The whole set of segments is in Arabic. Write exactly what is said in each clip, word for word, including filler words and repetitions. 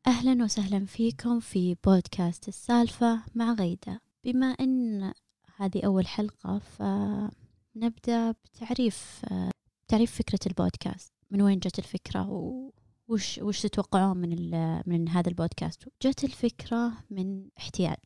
أهلا وسهلا فيكم في بودكاست السالفة مع غيدة. بما أن هذه أول حلقة فنبدأ بتعريف تعريف فكرة البودكاست. من وين جت الفكرة وش وش تتوقعون من من هذا البودكاست؟ جت الفكرة من احتياج.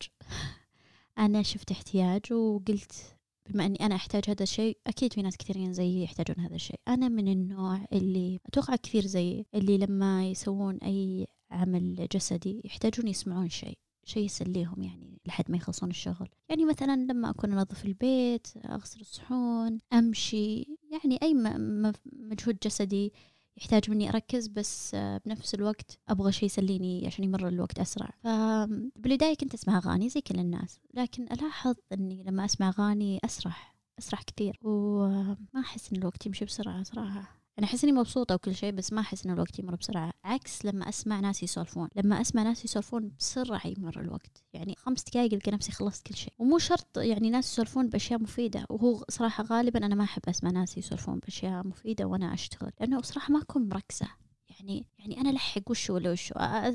أنا شفت احتياج وقلت بما أني أنا أحتاج هذا الشيء أكيد في ناس كثيرين زيي يحتاجون هذا الشيء. أنا من النوع اللي أتوقع كثير زيي اللي لما يسوون أي عمل جسدي يحتاجون يسمعون شيء شيء يسليهم يعني لحد ما يخلصون الشغل. يعني مثلا لما أكون أنظف البيت، أغسل الصحون، أمشي، يعني أي مجهود جسدي يحتاج مني أركز بس بنفس الوقت أبغى شيء يسليني عشان يمر الوقت أسرع. فبالبداية كنت أسمع أغاني زي كل الناس، لكن ألاحظ أني لما أسمع أغاني أسرح أسرح كثير وما أحس أن الوقت يمشي بسرعة صراحة. أنا أحس إني مبسوطة وكل شيء بس ما أحس إن الوقت يمر بسرعة، عكس لما أسمع ناس يسولفون. لما أسمع ناس يسولفون بسرعة يمر الوقت، يعني خمس دقايق ألقى نفسي خلصت كل شيء. ومو شرط يعني ناس يسولفون بأشياء مفيدة، وهو صراحة غالبا أنا ما أحب أسمع ناس يسولفون بأشياء مفيدة وأنا أشتغل، لأنه صراحة ما أكون مركزة. يعني يعني أنا لحق وش ولا وش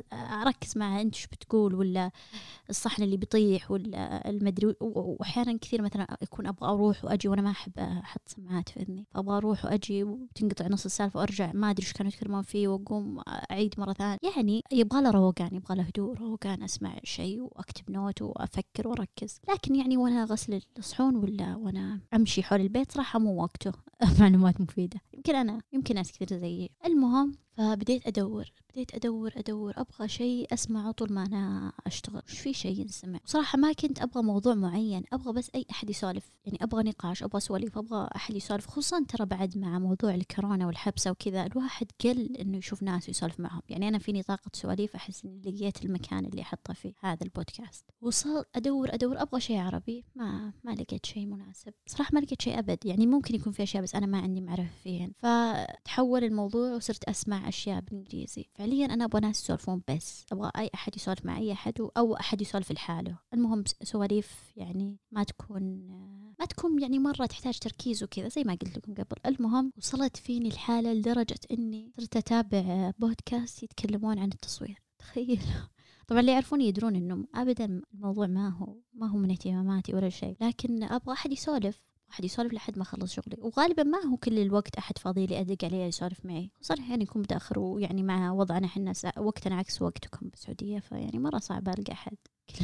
أركز مع أنت شو بتقول، ولا الصحن اللي بيطيح، ولا المدري. وأحيانا كثير مثلا يكون أبغى أروح وأجي وأنا ما أحب أحط سماعات في أذني، فأبغى أروح وأجي وتنقطع نص السالفة وأرجع ما أدري إيش كانوا يتكلمون فيه وأقوم أعيد مرة ثانية. يعني يبغى له روقان، يبغى له هدوء، روقان أسمع شيء وأكتب نوت وأفكر وأركز. لكن يعني وأنا غسل الصحون ولا وأنا أمشي حول البيت صراحة مو وقته معلومات مفيدة. يمكن أنا يمكن ناس كثير زيي. المهم فبديت أدور بديت أدور أدور أبغى شيء أسمعه طول ما أنا أشتغل. وش في شيء ينسمع؟ صراحة ما كنت أبغى موضوع معين، أبغى بس أي أحد يسولف، يعني أبغى نقاش، أبغى سواليف، أبغى أحد يسولف. خصوصا ترى بعد مع موضوع الكورونا والحبسة وكذا الواحد قل إنه يشوف ناس يسولف معهم. يعني أنا فيني طاقة سواليف، أحس إني لقيت المكان اللي أحطه فيه هذا البودكاست. وصل أدور أدور أبغى شيء عربي، ما ما لقيت شيء مناسب صراحة، ما لقيت شيء أبد. يعني ممكن يكون في أشياء بس أنا ما عندي معرفة فيهن. فتحول الموضوع وصرت أسمع أشياء بالإنجليزي. فعليا أنا أبغى ناس يسولفون بس، أبغى أي أحد يسولف مع أي أحد أو أحد يسولف لحاله. المهم سواليف يعني ما تكون ما تكون يعني مرة تحتاج تركيز وكذا زي ما قلت لكم قبل. المهم وصلت فيني الحالة لدرجة إني صرت أتابع بودكاست يتكلمون عن التصوير. تخيل. طبعا اللي يعرفوني يدرون إنه أبدا الموضوع ما هو ما هو من اهتماماتي ولا شيء، لكن أبغى أحد يسولف أحد يسولف لحد ما أخلص شغلي. وغالبا ما هو كل الوقت أحد فاضي لي أدق عليه يسولف معي، خصوصا يعني يكون متأخر، ويعني مع وضعنا حنا وقتنا عكس وقتكم بالسعودية، فيعني مرة صعبة ألقى أحد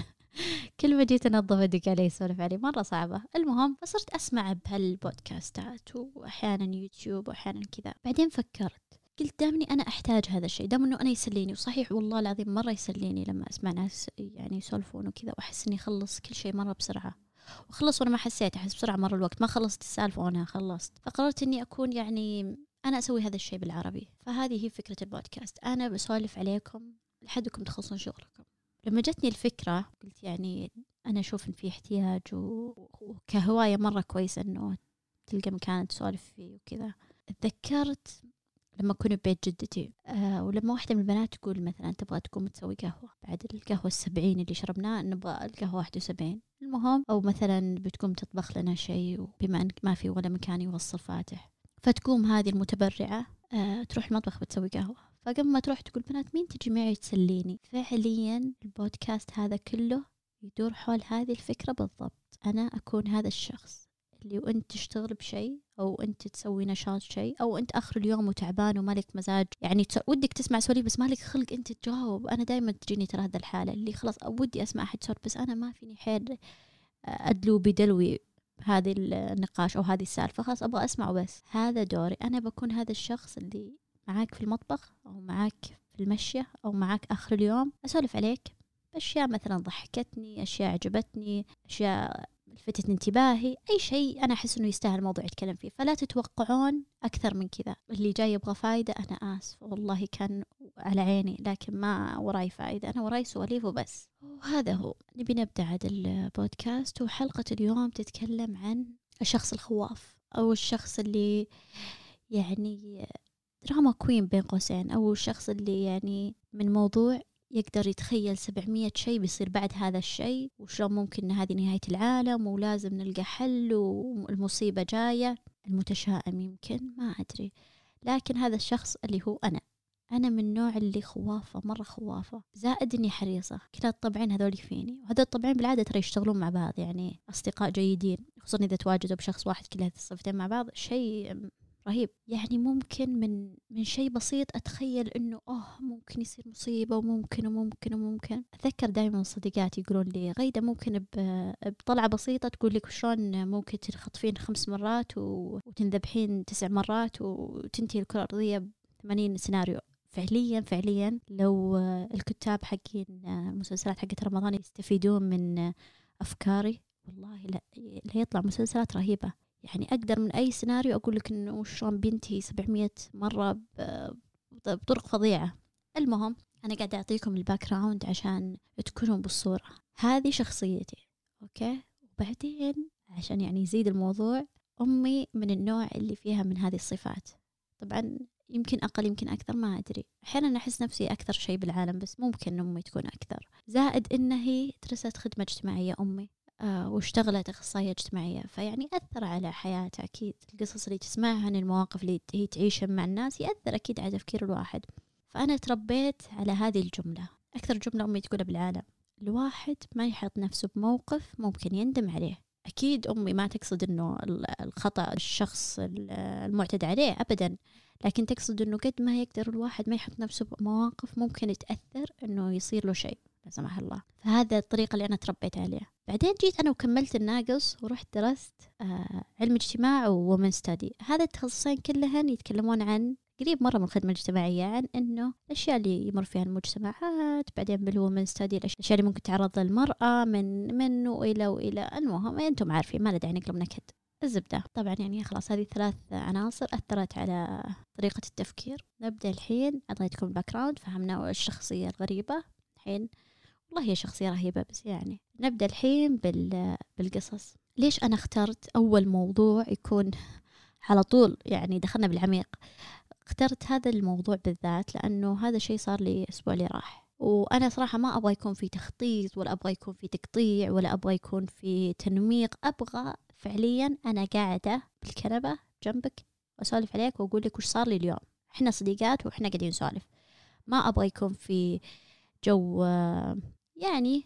كل ما جيت أنظف أدق عليه يسولف عليه، مرة صعبة. المهم فصرت أسمع بهالبودكاستات وأحيانا يوتيوب وأحيانا كذا. بعدين فكرت قلت دامني أنا أحتاج هذا الشيء، دام إنه أنا يسليني. وصحيح والله العظيم مرة يسليني لما أسمع ناس يعني يسولفون وكذا، وأحس إني خلص كل شيء مرة بسرعة، وخلص وأنا ما حسيت. أحس بسرعة مرة الوقت، ما خلصت السالفة وأنا خلصت. فقررت إني أكون يعني أنا أسوي هذا الشيء بالعربي. فهذه هي فكرة البودكاست، أنا بسولف عليكم لحدكم تخلصون شغلكم. لما جتني الفكرة قلت يعني أنا أشوف إن في احتياج، وكهواية مرة كويسة إنه تلقى مكان تسولف فيه وكذا. تذكرت لما كنا ببيت جدتي آه ولما واحدة من البنات تقول مثلا تبغى تقوم تسوي قهوة بعد القهوة السبعين اللي شربناه، نبغى القهوة واحد وسبعين. المهم أو مثلا بتقوم تطبخ لنا شيء، وبما أنك ما في ولا مكان يوصل فاتح، فتقوم هذه المتبرعة آه تروح المطبخ بتسوي قهوة. فقبل ما تروح تقول بنات مين تجي معي تسليني. فعليا البودكاست هذا كله يدور حول هذه الفكرة بالضبط. أنا أكون هذا الشخص اللي وأنت تشتغل بشيء، أو أنت تسوي نشاط شيء، أو أنت آخر اليوم وتعبان ومالك مزاج، يعني ودك تسمع سوليف بس مالك خلق أنت تجاوب. أنا دايما تجيني ترى هذا الحالة اللي خلاص ودي أسمع أحد سولف بس أنا ما فيني حيل أدلو بدلوي هذه النقاش أو هذه السالفة، خلاص أبغى أسمع بس. هذا دوري، أنا بكون هذا الشخص اللي معاك في المطبخ أو معاك في المشية أو معاك آخر اليوم، أسولف عليك أشياء مثلا ضحكتني، أشياء عجبتني، أشياء لفتت انتباهي، أي شيء أنا أحس أنه يستاهل موضوع يتكلم فيه. فلا تتوقعون أكثر من كذا. اللي جاي يبغى فايدة أنا آسف والله كان على عيني، لكن ما وراي فايدة، أنا وراي سواليف وبس. وهذا هو. نبي نبدأ عاد البودكاست. وحلقة اليوم تتكلم عن الشخص الخواف، أو الشخص اللي يعني دراما كوين بين قوسين، أو الشخص اللي يعني من موضوع يقدر يتخيل سبعمية شيء بيصير بعد هذا الشيء، وشلون ممكن إن هذه نهاية العالم ولازم نلقى حل والمصيبة جاية. المتشائم يمكن، ما أدري، لكن هذا الشخص اللي هو أنا أنا من النوع اللي خوافة، مرة خوافة، زائد إني حريصة. كلا الطبعين هذول فيني، وهذول الطبعين بالعادة ترى يشتغلون مع بعض، يعني أصدقاء جيدين، خصوصا إذا تواجدوا بشخص واحد كل هذه الصفتين مع بعض شيء رهيب. يعني ممكن من من شيء بسيط أتخيل إنه أوه ممكن يصير مصيبة، وممكن وممكن وممكن. أتذكر دائما صديقاتي يقولون لي غيدة ممكن بطلعة بسيطة تقول لك شلون ممكن تخطفين خمس مرات وتنذبحين تسع مرات وتنتهي الكرة الأرضية بثمانين سيناريو. فعليا فعليا لو الكتاب حقين مسلسلات حقت رمضان يستفيدون من أفكاري، والله لا يطلع مسلسلات رهيبة. يعني أقدر من أي سيناريو أقول لك إنه شلون بنتي سبعمية مرة بطرق فظيعة. المهم أنا قاعدة أعطيكم الباك جراوند عشان تكونوا بالصورة. هذه شخصيتي، أوكي. وبعدين عشان يعني يزيد الموضوع، أمي من النوع اللي فيها من هذه الصفات. طبعا يمكن أقل يمكن أكثر، ما أدري. أحيانا أحس نفسي أكثر شيء بالعالم، بس ممكن أمي تكون أكثر. زائد إن هي درست خدمة اجتماعية أمي، آه واشتغلت أخصائية اجتماعية، فيعني أثر على حياتها أكيد. القصص اللي تسمعها عن المواقف اللي هي تعيشها مع الناس يأثر أكيد على تفكير الواحد. فأنا تربيت على هذه الجملة، أكثر جملة أمي تقولها بالعالم: الواحد ما يحط نفسه بموقف ممكن يندم عليه. أكيد أمي ما تقصد إنه الخطأ الشخص المعتدى عليه أبدا، لكن تقصد إنه قد ما يقدر الواحد ما يحط نفسه بمواقف ممكن تأثر إنه يصير له شيء لا سمح الله. فهذا الطريقة اللي أنا تربيت عليها. بعدين جيت أنا وكملت الناقص ورحت درست آه علم اجتماع وومن ستادي. هذا التخصصين كلهن يتكلمون عن قريب مرة من الخدمة الاجتماعية، عن إنه الأشياء اللي يمر فيها المجتمعات. بعدين بالومن ستادي الأشياء اللي ممكن تعرض للمرأة من من وإلى وإلى. المهم أنتم عارفين، ما لدي نقلب نكد. الزبدة طبعا يعني خلاص هذه ثلاث عناصر أثرت على طريقة التفكير. نبدأ الحين، أعطيتكم الباك جراوند، فهمنا الشخصية الغريبة. الحين والله هي شخصية رهيبة، بس يعني نبدأ الحين بال بالقصص. ليش أنا اخترت أول موضوع يكون على طول يعني دخلنا بالعميق؟ اخترت هذا الموضوع بالذات لأنه هذا شيء صار لي أسبوع اللي راح، وأنا صراحة ما أبغى يكون في تخطيط، ولا أبغى يكون في تقطيع، ولا أبغى يكون في تنميق. أبغى فعليا أنا قاعدة بالكنبة جنبك وأسولف عليك وأقول لك وش صار لي اليوم. إحنا صديقات وإحنا قاعدين نسولف. ما أبغى يكون في جو يعني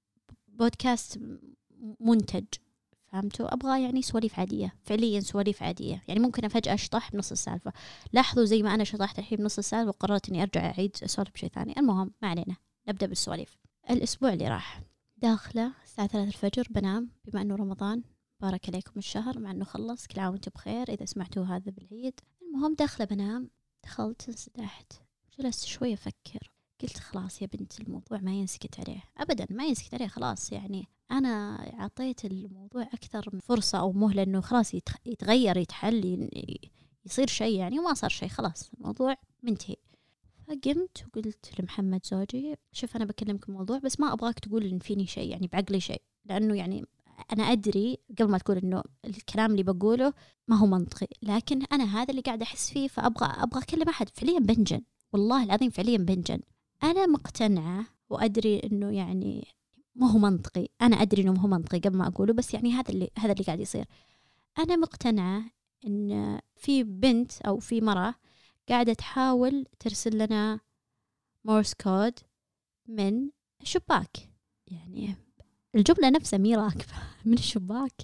بودكاست منتج، فهمتوا؟ أبغى يعني سواليف عادية، فعليا سواليف عادية. يعني ممكن فجأة أشطح بنص السالفة. لاحظوا زي ما أنا شطحت الحين بنص السالفة وقررت إني أرجع أعيد أسولف بشيء ثاني. المهم ما علينا، نبدأ بالسواليف. الأسبوع اللي راح داخلة الساعة ثلاثة الفجر بنام، بما أنه رمضان بارك عليكم الشهر، مع أنه خلص، كل عام وأنتم بخير إذا سمعتوا هذا بالعيد. المهم داخلة بنام، دخلت انسدحت، جلست شوية أفكر. قلت خلاص يا بنت، الموضوع ما ينسكت عليه أبدا، ما ينسكت عليه خلاص. يعني أنا عطيت الموضوع أكثر من فرصة أو مهلة إنه خلاص يتغير، يتحل، يصير شيء يعني، وما صار شيء، خلاص الموضوع منتهي. فقمت وقلت لمحمد زوجي: شوف أنا بكلمك الموضوع، بس ما أبغاك تقول إن فيني شيء، يعني بعقلي شيء، لأنه يعني أنا أدري قبل ما تقول إنه الكلام اللي بقوله ما هو منطقي، لكن أنا هذا اللي قاعدة أحس فيه، فأبغى أبغى أكلم أحد. فعليا بنجن، والله العظيم فعليا بنجن. أنا مقتنعة وأدري إنه يعني ما هو منطقي، أنا أدري إنه ما هو منطقي قبل ما أقوله، بس يعني هذا اللي هذا اللي قاعد يصير. أنا مقتنعة إن في بنت أو في مرة قاعدة تحاول ترسل لنا مورس كود من الشباك. يعني الجملة نفسها مي راكبة من الشباك.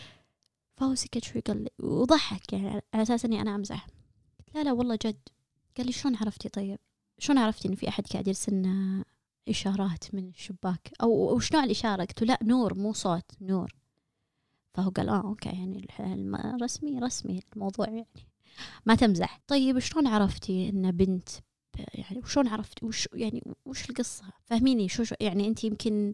فهو سكت شوي قال لي وضحك، يعني على أساس إني أنا أمزح. لا لا والله جد. قال لي شلون عرفتي؟ طيب شلون عرفتي إن في أحد قاعد يرسلنا إشارات من الشباك؟ أو وش نوع الإشارة؟ قلت له لا نور، مو صوت، نور. فهو قال آه أوكي، يعني رسمي رسمي الموضوع، يعني ما تمزح. طيب شلون عرفتي إن بنت؟ يعني وشلون عرفتي وش يعني وش القصة؟ فهميني شو, شو يعني أنت يمكن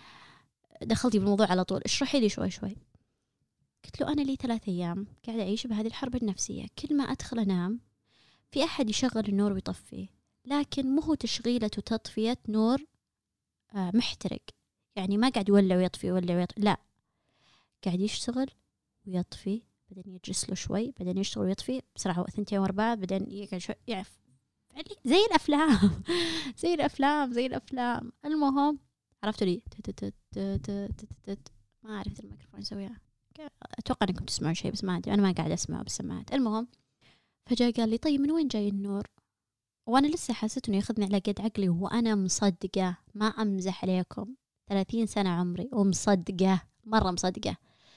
دخلتي بالموضوع على طول، اشرحي لي شوي شوي. قلت له أنا لي ثلاث أيام قاعدة أعيش بهذه الحرب النفسية، كل ما أدخل أنام في أحد يشغل النور ويطفيه، لكن مو هو تشغيلة وتطفية نور آه محترق، يعني ما قاعد يولع ويطفي يولع ويطفي، لا قاعد يشتغل ويطفي، بعدين يجلس له شوي، بعدين يشتغل ويطفي بسرعة ثنتين وأربعة، بعدين يقعد شوي يعرف زي الأفلام زي الأفلام زي الأفلام. المهم عرفتوا لي ما أعرف الميكروفون يسويها، أتوقع أنكم تسمعون شيء بس ما أدري، أنا ما قاعد أسمع بالسماعات. المهم فجأة قال لي طيب من وين جاي النور؟ وأنا لسه حاسة إنه ياخذني على قد عقلي، وأنا مصدقة، ما أمزح عليكم، ثلاثين سنة عمري ومصدقة، مرة مصدقة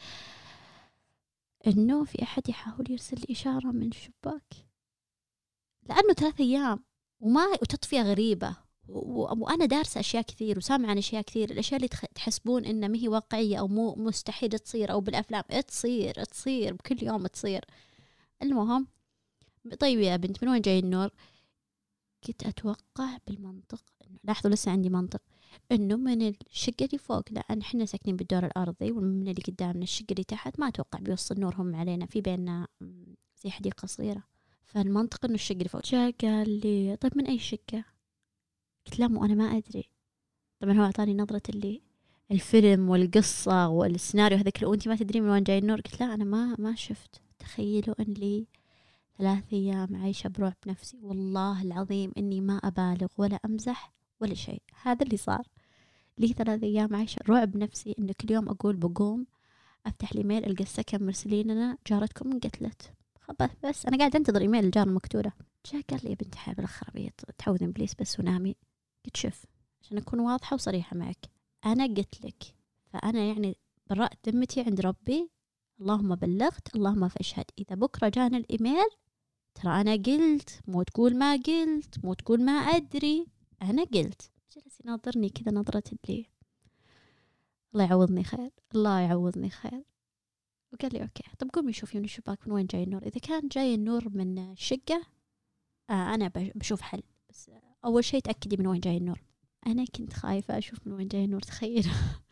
إنه في أحد يحاول يرسل لي إشارة من الشباك، لأنه ثلاث أيام وما وتطفية غريبة، وأنا دارسة أشياء كثير وسامعة عن أشياء كثير، الأشياء اللي تحسبون إنها ما هي واقعية أو مو مستحيل تصير أو بالأفلام تصير تصير بكل يوم تصير. المهم طيب يا بنت من وين جاي النور؟ كنت أتوقع بالمنطق، لاحظوا لسه عندي منطق، إنه من الشقة اللي فوق، لأن إحنا ساكنين بالدور الأرضي، ومن اللي قدامنا الشقة اللي تحت ما أتوقع بيوصل نورهم علينا، في بيننا زي حديقة صغيرة، فالمنطق إنه الشقة اللي فوق. جاء قال لي طيب من أي شقة؟ قلت لا مو أنا ما أدري. طبعا هو أعطاني نظرة اللي الفيلم والقصة والسيناريو هذاك، لو أنت ما تدري من وين جاي النور. قلت لا أنا ما ما شفت. تخيلوا إن لي ثلاث أيام عايشة برعب نفسي، والله العظيم إني ما أبالغ ولا أمزح ولا شيء، هذا اللي صار لي. ثلاث أيام عايشة رعب نفسي، إنه كل يوم أقول بقوم أفتح الإيميل ألقى السكن مرسلين لنا جارتكم انقتلت، خلاص بس أنا قاعد أنتظر إيميل الجار المكتورة. جاء قال لي يا بنت حبل الخرابيط تعوذين بليس بس ونامي. قلت شوف عشان أكون واضحة وصريحة معك، أنا قلت لك، فأنا يعني برأت ذمتي عند ربي، اللهم بلغت اللهم فاشهد، إذا بكرة جانا الإيميل ترى أنا قلت، مو تقول ما قلت، مو تقول ما أدري، أنا قلت. جلس يناظرني كذا نظرة اللي الله يعوضني خير، الله يعوضني خير. وقال لي أوكي طب قومي شوفي من الشباك من وين جاي النور، إذا كان جاي النور من الشقة آه أنا بشوف حل، بس أول شيء تأكدي من وين جاي النور. أنا كنت خايفة أشوف من وين جاي النور، تخيل.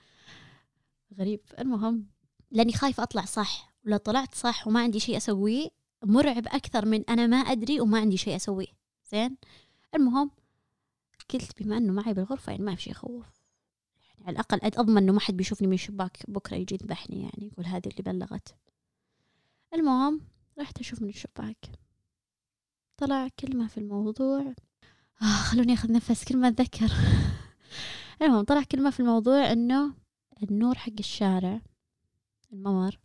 غريب. المهم لأني خايفة أطلع صح، ولو طلعت صح وما عندي شيء أسويه مرعب أكثر من أنا ما أدري وما عندي شيء أسويه. زين. المهم قلت بما أنه معي بالغرفة يعني ما في شيء يخوف، يعني على الأقل أضمن أنه ما حد بيشوفني من الشباك بكرة يجي يذبحني، يعني يقول هذه اللي بلغت. المهم رحت أشوف من الشباك، طلع كلمة في الموضوع آه خلوني أخذ نفس كل ما أتذكر. المهم طلع كلمة في الموضوع إنه النور حق الشارع الممر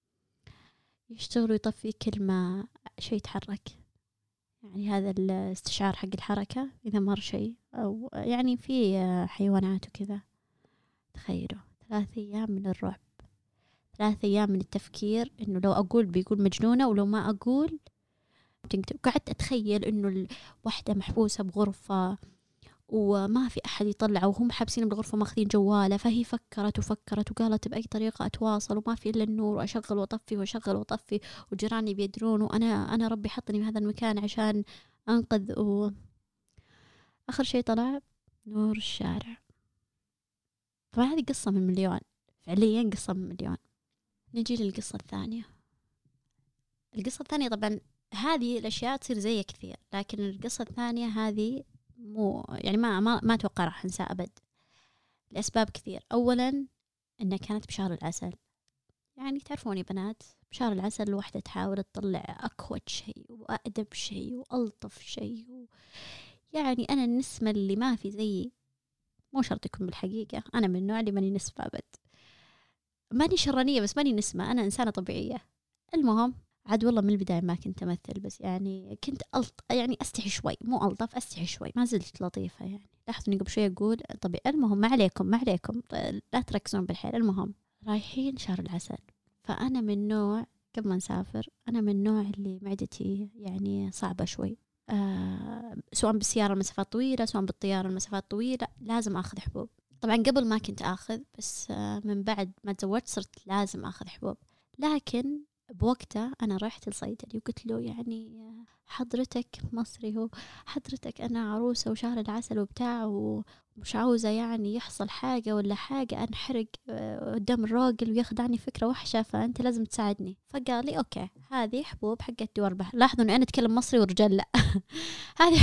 يشتغل ويطفي كل ما شيء يتحرك، يعني هذا الاستشعار حق الحركة إذا مر شيء أو يعني في حيوانات وكذا. تخيلوا ثلاث أيام من الرعب، ثلاث أيام من التفكير إنه لو أقول بيقول مجنونة، ولو ما أقول قعدت أتخيل إنه الوحدة محبوسة بغرفة وما في أحد يطلع، وهم حابسين بالغرفة ماخذين جوالة، فهي فكرت وفكرت وقالت بأي طريقة أتواصل وما في إلا النور، وأشغل وأطفي وأشغل وأطفي وجيراني بيدرون، وأنا أنا ربي حطني في هذا المكان عشان أنقذ. و... آخر شيء طلع نور الشارع. طبعا هذه قصة من مليون، فعليا قصة من مليون. نجي للقصة الثانية. القصة الثانية طبعا هذه الأشياء تصير زي كثير، لكن القصة الثانية هذه مو يعني ما ما ما أتوقع راح أنسى أبد لأسباب كثير. أولا إنها كانت بشهر العسل، يعني تعرفوني بنات بشهر العسل الوحدة تحاول تطلع أكوت شيء وأدب شيء وألطف شيء و... يعني أنا النسمة اللي ما في زيي، مو شرط يكون بالحقيقة، أنا من النوع اللي ماني نسمة أبد، ماني شرانية بس ماني نسمة، أنا إنسانة طبيعية. المهم عاد والله من البداية ما كنت أمثل، بس يعني كنت ألط يعني أستحي شوي، مو ألطف أستحي شوي، ما زلت لطيفة يعني. لاحظوا إني قبل شوي أقول طبيعي. المهم ما عليكم ما عليكم لا تركزون بالحيل. المهم رايحين شهر العسل، فأنا من نوع قبل ما نسافر أنا من نوع اللي معدتي يعني صعبة شوي، آه سواء بالسيارة المسافات طويلة سواء بالطيارة المسافات طويلة لازم أخذ حبوب. طبعا قبل ما كنت أخذ، بس آه من بعد ما تزوجت صرت لازم أخذ حبوب. لكن بوقتها أنا رحت لصيدلي وقلت له يعني حضرتك مصري، هو حضرتك أنا عروسة وشهر العسل وبتاع ومش عاوزة يعني يحصل حاجة ولا حاجة أنحرق قدام الراجل وياخد فكرة وحشة، فأنت لازم تساعدني. فقال لي أوكي هذه حبوب حقت دول البحر. لاحظوا أنه أنا أتكلم مصري ورجال لا. هذه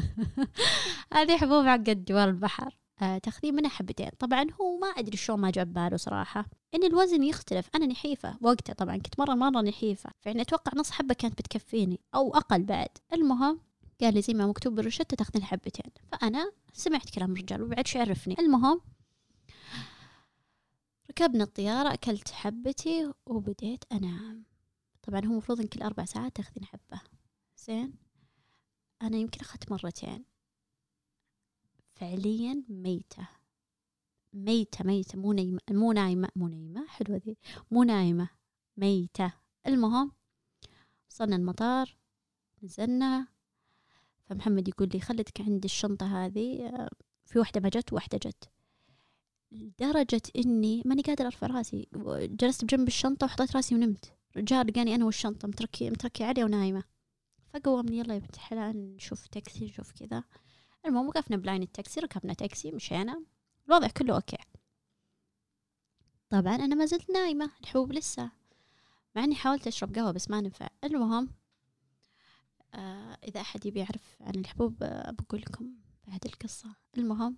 هذه حبوب حقت دول البحر، آه تاخذين منها حبتين. طبعا هو ما أدري شو ما جاب باله صراحة إن الوزن يختلف، أنا نحيفة وقتها طبعا كنت مرة مرة نحيفة، فعني أتوقع نص حبة كانت بتكفيني أو أقل بعد. المهم قال لي زي ما مكتوب بالروشتة تاخذين حبتين، فأنا سمعت كلام الرجال وبعد شو عرفني. المهم ركبنا الطيارة أكلت حبتي وبديت أنام. طبعا هو مفروض إن كل أربع ساعات تاخذين حبة. زين أنا يمكن أخذت مرتين فعليا ميتة ميتة ميتة مو نايمة مو نايمة مو نايمة حلوة ذي مو نايمة ميتة. المهم وصلنا المطار نزلنا، فمحمد يقول لي خلتك عند الشنطة هذه، في واحدة ما جت وواحدة جت، لدرجة إني ماني قادرة أرفع راسي، جلست بجنب الشنطة وحطيت راسي ونمت. رجال لقاني أنا والشنطة متركي متركي عليه ونايمة، فقومني يلا يا بنت الحلال نشوف تاكسي نشوف كذا. المهم وقفنا بلاين التاكسي، ركبنا تاكسي مشينا، الوضع كله أوكي. طبعا أنا ما زلت نايمة، الحبوب لسه، مع إني حاولت أشرب قهوة بس ما نفع. المهم آه إذا أحد يبي يعرف عن الحبوب آه بقول لكم بعد القصة. المهم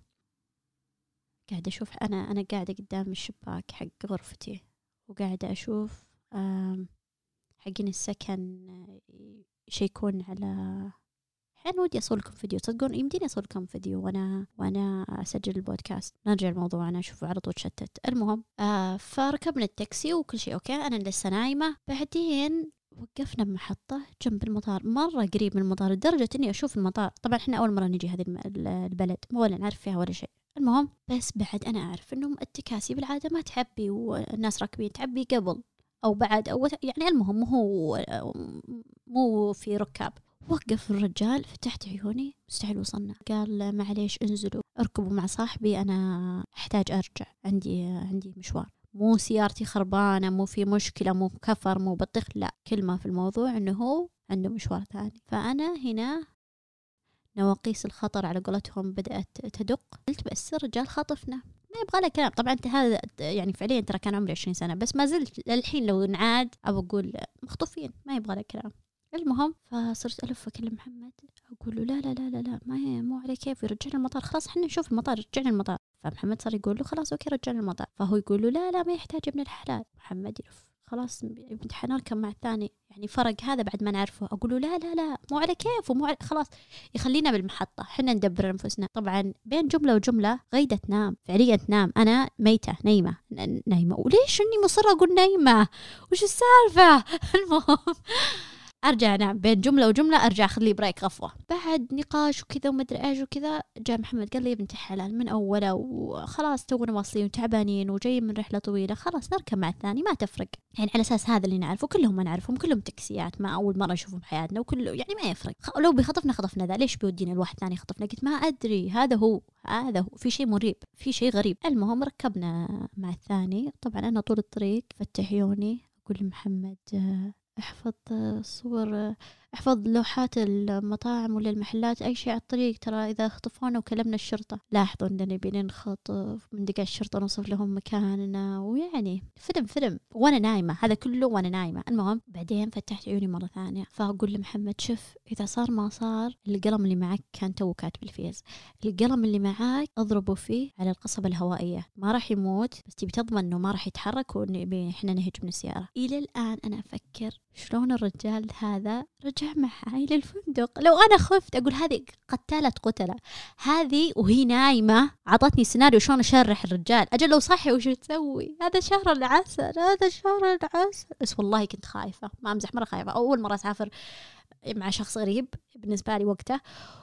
قاعدة أشوف أنا أنا قاعدة قدام الشباك حق غرفتي، وقاعدة أشوف آه حقين السكن يشيكون على، حين ودي أصور لكم فيديو، تصدقون يمديني أصور لكم فيديو وأنا وأنا أسجل البودكاست. نرجع الموضوع أنا أشوفه على طول شتت. المهم آه فركبنا التاكسي وكل شيء أوكي، أنا لسه نايمة. بعدين وقفنا بمحطة جنب المطار مرة قريب من المطار، لدرجة إني أشوف المطار. طبعا إحنا أول مرة نجي هذه البلد، ما ولا نعرف فيها ولا شيء. المهم بس بعد أنا أعرف إنه التكاسي بالعادة ما تعبي والناس راكبين، تعبي قبل أو بعد أو يعني المهم هو مو في ركاب. وقف الرجال، فتحت عيوني، مستحيل وصلنا. قال معليش انزلوا اركبوا مع صاحبي، أنا أحتاج أرجع، عندي عندي مشوار، مو سيارتي خربانة، مو في مشكلة، مو كفر، مو بطيخ، لا، كلمة في الموضوع إنه هو عنده مشوار ثاني. فأنا هنا نواقيس الخطر على قولتهم بدأت تدق. قلت بس الرجال خاطفنا، ما يبغى له كلام. طبعا هذا يعني فعليا ترى كان عمري عشرين سنة، بس ما زلت للحين لو نعاد أو أقول مخطوفين، ما يبغى له كلام. المهم فصرت ألف أكلم محمد أقول له لا لا لا لا لا ما هي مو على كيف، يرجعنا المطار، خلاص حنا نشوف المطار، رجعنا المطار. فمحمد صار يقول له خلاص أوكي رجعنا المطار، فهو يقول له لا لا ما يحتاج ابن الحلال. محمد يلف خلاص ابن الحلال كم مع الثاني، يعني فرق هذا بعد ما نعرفه. أقول له لا لا لا مو على كيف ومو على، خلاص يخلينا بالمحطة حنا ندبر أنفسنا. طبعا بين جملة وجملة غيدة تنام، فعليا تنام، أنا ميتة نايمة نايمة. وليش إني مصرة أقول نايمة، وش السالفة؟ المهم أرجع أنام، بين جملة وجملة أرجع أخذ لي بريك غفوة. بعد نقاش وكذا ومدري إيش وكذا، جاء محمد قال لي يا بنت الحلال من أوله، وخلاص تونا واصلين وتعبانين وجايين من رحلة طويلة، خلاص نركب مع الثاني ما تفرق، يعني على أساس هذا اللي نعرفه، كلهم ما نعرفهم، كلهم تاكسيات ما أول مرة نشوفهم بحياتنا، وكله يعني ما يفرق، لو بيخطفنا خطفنا ذا، ليش بيودينا الواحد ثاني خطفنا؟ قلت ما أدري، هذا هو هذا هو في شيء مريب، في شيء غريب. المهم ركبنا مع الثاني. طبعا أنا طول الطريق فتح عيوني أقول لمحمد احفظ صور، احفظ لوحات المطاعم ولا المحلات، اي شيء على الطريق، ترى اذا خطفونا وكلمنا الشرطة. لاحظوا اننا بين نخطف من دقاء الشرطة نوصف لهم مكاننا، ويعني فيلم فيلم وانا نايمة، هذا كله وانا نايمة. المهم بعدين فتحت عيوني مرة ثانية، فاقول لمحمد شوف اذا صار ما صار، القلم اللي معك كان تو كاتب الفيز، القلم اللي معاك اضربه فيه على القصبة الهوائية، ما راح يموت بس تبي تضمن انه ما راح يتحرك واحنا نهج من السيارة. الى الان انا افكر شلون الرجال هذا رجع معي للفندق. لو أنا خفت أقول هذه قتالة قتلة، هذه وهي نايمة عطتني سيناريو شلون أشرح الرجال. أجل لو صحي وش تسوي؟ هذا شهر العسل، هذا شهر العسل. بس والله كنت خايفة، ما أمزح، مرة خايفة. أول مرة أسافر مع شخص غريب بالنسبة لي وقته،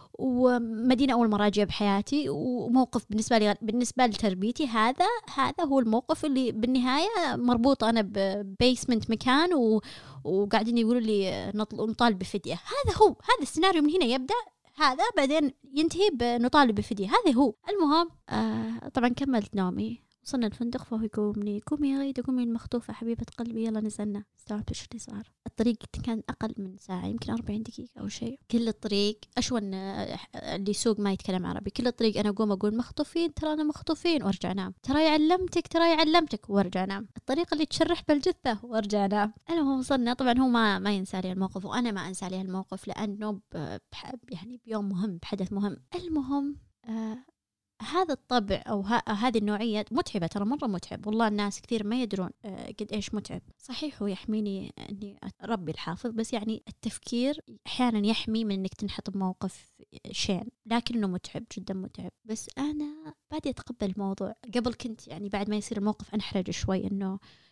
ومدينة أول مرة أجي بحياتي، وموقف بالنسبة لي بالنسبة لتربيتي، هذا هذا هو الموقف اللي بالنهاية مربوط أنا ببيسمنت مكان و وقاعدين يقولوا لي نطالب بفدية. هذا هو، هذا السيناريو من هنا يبدأ، هذا بعدين ينتهي بنطالب بفدية، هذا هو. المهم آه طبعا كملت نومي، وصلنا الفندق، فهو يقومني قومي يا غيدة قومي المخطوفة حبيبة قلبي يلا نزلنا. استوعبت ايش اللي صار. الطريق كان أقل من ساعة، يمكن أربعين دقيقة أو شيء. كل الطريق أشون اللي يسوق ما يتكلم عربي، كل الطريق أنا أقوم أقول مخطوفين، ترى أنا مخطوفين، وأرجع أنام، ترى يعلمتك ترى يعلمتك، وأرجع أنام. الطريقة اللي تشرح بالجثة وأرجع أنام. المهم وصلنا. طبعا هو ما ما ينسى لي الموقف، وأنا ما أنسى لي الموقف، لأنه يعني بيوم مهم، بحدث مهم. المهم آه هذا الطبع أو هذه النوعية متعبة، ترى مرة متعب والله. الناس كثير ما يدرون قد إيش متعب. صحيح هو يحميني أني ربي الحافظ، بس يعني التفكير أحيانا يحمي من أنك تنحط بموقف شين، لكنه متعب جدا متعب. بس أنا بعد أتقبل الموضوع. قبل كنت يعني بعد ما يصير الموقف أنحرج شوي، أنه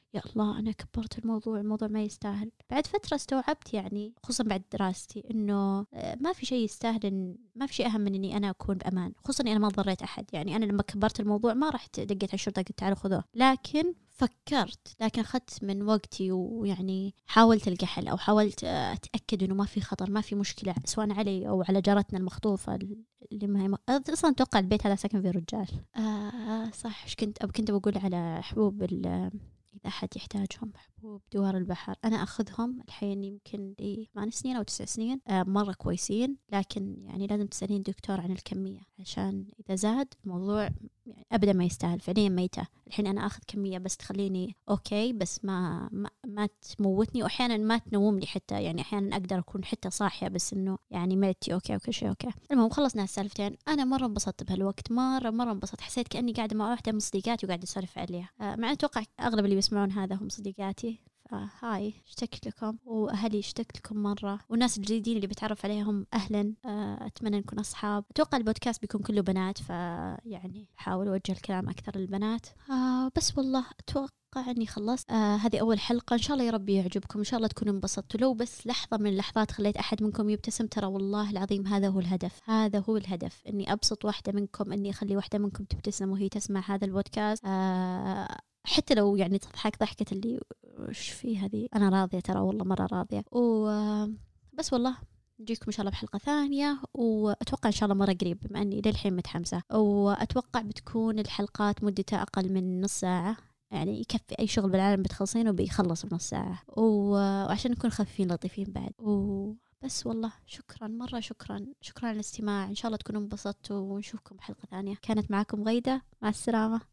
يا الله أنا كبرت الموضوع، الموضوع ما يستاهل. بعد فترة استوعبت يعني خصوصا بعد دراستي إنه ما في شيء يستاهل، إن ما في شيء أهم من إني أنا أكون بأمان، خصوصا إني أنا ما ضريت أحد. يعني أنا لما كبرت الموضوع ما رحت دقيت على الشرطة قلت تعالوا خذوه، لكن فكرت، لكن أخذت من وقتي ويعني حاولت ألقى حل، أو حاولت أتأكد إنه ما في خطر، ما في مشكلة سواء علي أو على جارتنا المخطوفة اللي ما هي م... أصلا أتوقع البيت هذا ساكن فيه رجال. آه صح، إيش كنت أو كنت بقول على حبوب ال إذا أحد يحتاجهم، حبوب دوار البحر أنا أخذهم الحين يمكن لي ثمان سنين أو تسع سنين. آه مرة كويسين، لكن يعني لازم تسألين دكتور عن الكمية، عشان إذا زاد الموضوع يعني أبدا ما يستاهل، فعليا ميتة. الحين أنا أخذ كمية بس تخليني أوكي، بس ما ما, ما تموتني، وأحيانا ما تنومني حتى. يعني أحيانا أقدر أكون حتى صاحية بس إنه يعني ميتي أوكي وكل شيء أوكي. المهم خلصنا السالفتين. أنا مرة انبسطت بهالوقت، مرة مرة انبسطت، حسيت كأني قاعدة مع واحدة من صديقاتي وقاعدة أسولف عليها. آه مع أتوقع أغلب اللي بيسمعون هذا هم صديقاتي. هاي اشتقت لكم، وأهلي اشتقت لكم مرة، والناس الجديدين اللي بتعرف عليهم أهلا. أتمنى نكون أصحاب. أتوقع البودكاست بيكون كله بنات، فيعني حاول أوجه الكلام أكثر للبنات. آه بس والله أتوقع أني خلصت. آه هذه أول حلقة، إن شاء الله يا رب يعجبكم، إن شاء الله تكونوا انبسطتوا. لو بس لحظة من اللحظات خليت أحد منكم يبتسم، ترى والله العظيم هذا هو الهدف، هذا هو الهدف، إني أبسط واحدة منكم، إني أخلي واحدة منكم تبتسم وهي تسمع هذا البودكاست. آه حتى لو يعني تضحك ضحكة اللي وش في هذه، أنا راضية ترى والله مرة راضية. وبس والله نجيكم إن شاء الله بحلقة ثانية، وأتوقع إن شاء الله مرة قريب، بما أني للحين متحمسة. وأتوقع بتكون الحلقات مدتها أقل من نص ساعة، يعني يكفي أي شغل بالعالم بتخلصينه وبيخلص بنص ساعة، وعشان نكون خفيفين لطيفين بعد. وبس والله شكرا مرة، شكرا شكرا على الاستماع. إن شاء الله تكونوا انبسطتوا، ونشوفكم بحلقة ثانية. كانت معكم غيدة، مع السلامة.